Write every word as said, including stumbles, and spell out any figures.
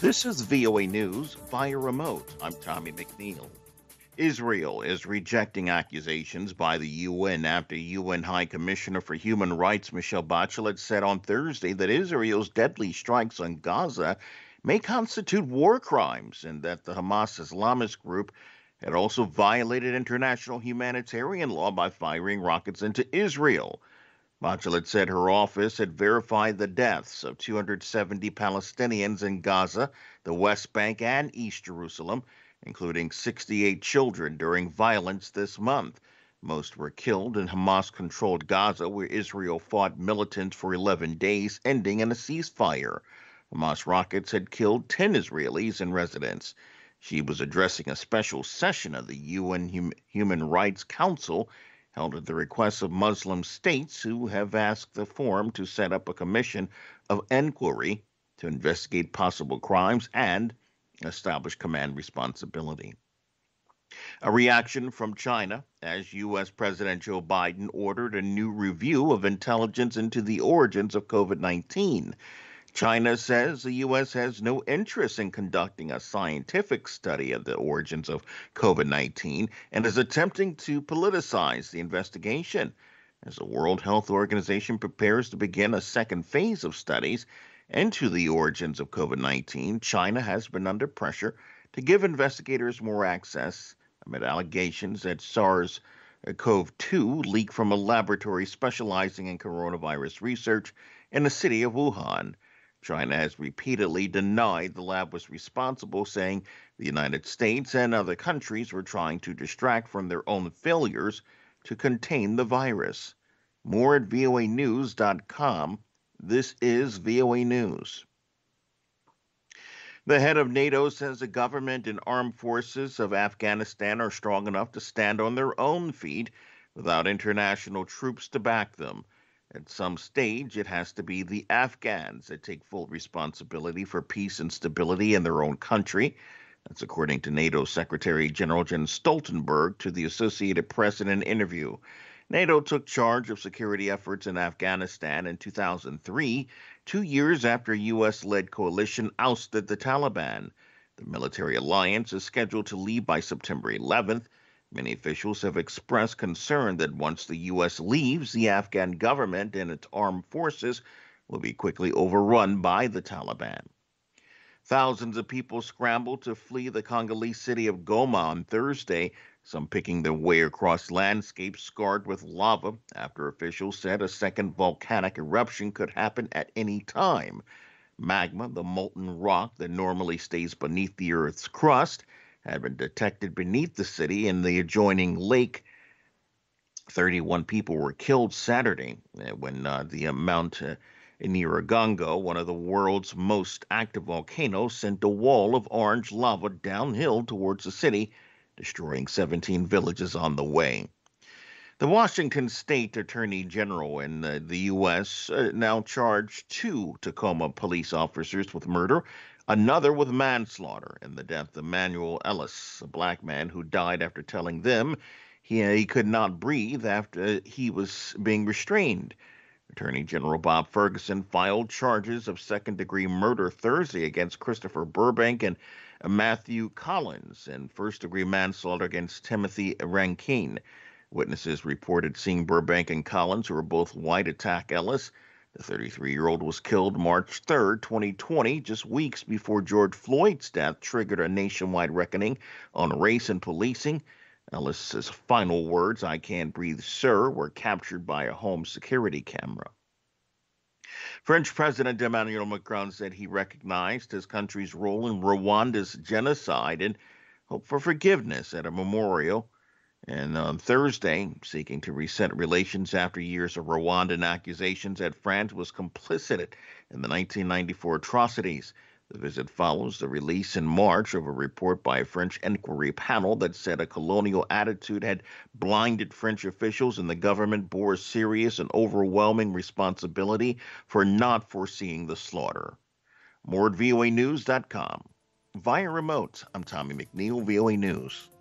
This is V O A News via remote. I'm Tommy McNeil. Israel is rejecting accusations by the U N after U N High Commissioner for Human Rights Michelle Bachelet said on Thursday that Israel's deadly strikes on Gaza may constitute war crimes and that the Hamas Islamist group had also violated international humanitarian law by firing rockets into Israel. Bachelet said her office had verified the deaths of two hundred seventy Palestinians in Gaza, the West Bank, and East Jerusalem, including sixty-eight children during violence this month. Most were killed in Hamas-controlled Gaza, where Israel fought militants for eleven days, ending in a ceasefire. Hamas rockets had killed ten Israelis and residents. She was addressing a special session of the U N hum- Human Rights Council held at the request of Muslim states who have asked the forum to set up a commission of inquiry to investigate possible crimes and establish command responsibility. A reaction from China as U S. President Joe Biden ordered a new review of intelligence into the origins of COVID nineteen. China says the U S has no interest in conducting a scientific study of the origins of COVID nineteen and is attempting to politicize the investigation. As the World Health Organization prepares to begin a second phase of studies into the origins of COVID nineteen, China has been under pressure to give investigators more access amid allegations that SARS CoV two leaked from a laboratory specializing in coronavirus research in the city of Wuhan. China has repeatedly denied the lab was responsible, saying the United States and other countries were trying to distract from their own failures to contain the virus. More at V O A news dot com. This is V O A News. The head of NATO says the government and armed forces of Afghanistan are strong enough to stand on their own feet without international troops to back them. At some stage, it has to be the Afghans that take full responsibility for peace and stability in their own country. That's according to NATO Secretary General Jens Stoltenberg to the Associated Press in an interview. NATO took charge of security efforts in Afghanistan in two thousand three, two years after a U S-led coalition ousted the Taliban. The military alliance is scheduled to leave by September eleventh. Many officials have expressed concern that once the U S leaves, the Afghan government and its armed forces will be quickly overrun by the Taliban. Thousands of people scrambled to flee the Congolese city of Goma on Thursday, some picking their way across landscapes scarred with lava after officials said a second volcanic eruption could happen at any time. Magma, the molten rock that normally stays beneath the Earth's crust, had been detected beneath the city in the adjoining lake. thirty-one people were killed Saturday when uh, the uh, Mount uh, Nyiragongo, one of the world's most active volcanoes, sent a wall of orange lava downhill towards the city, destroying seventeen villages on the way. The Washington State Attorney General in uh, the U S uh, now charged two Tacoma police officers with murder, another with manslaughter in the death of Manuel Ellis, a black man who died after telling them he, uh, he could not breathe after he was being restrained. Attorney General Bob Ferguson filed charges of second-degree murder Thursday against Christopher Burbank and Matthew Collins and first-degree manslaughter against Timothy Rankine. Witnesses reported seeing Burbank and Collins, who were both white, attack Ellis. The thirty-three-year-old was killed March third, twenty twenty, just weeks before George Floyd's death triggered a nationwide reckoning on race and policing. Ellis's final words, "I can't breathe, sir," were captured by a home security camera. French President Emmanuel Macron said he recognized his country's role in Rwanda's genocide and hoped for forgiveness at a memorial. And on Thursday, seeking to reset relations after years of Rwandan accusations that France was complicit in the nineteen ninety-four atrocities. The visit follows the release in March of a report by a French inquiry panel that said a colonial attitude had blinded French officials and the government bore a serious and overwhelming responsibility for not foreseeing the slaughter. More at V O A news dot com. Via remote, I'm Tommy McNeil, V O A News.